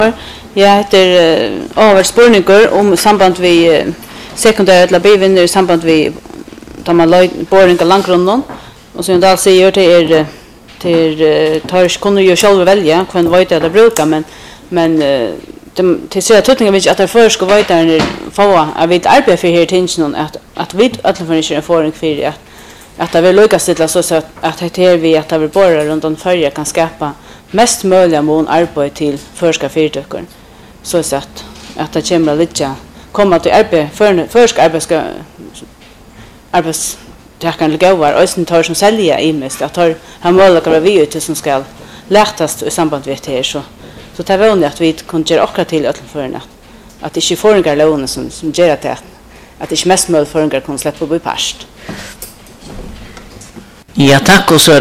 Jag heter överspårningar om samband vi sekundära eller bivinner i samband vi tar man boringar langgrunden och så då säger till tar kunde ju själva välja vad vet det brukar men till så tutningar vi att det först ska vara där få att vi arbetar för här tingen att vi alla för en förring för att det vill lyckas till så att det vi att vi borrar runt om förra kan skapa mest möjliga mån arbete till förska fyrtöcker så att det kommer lite komma till arbete försk arbetstagarna gåvar och sen tar som sälja i mest att har möjligheter vi ut som ska lättas i samband med det så det är vanligt att vi kan göra akkurat till öllförna att det inte föringar lån som gör att det inte mest möjligt föringar kan släppa på past. Ja, tack och så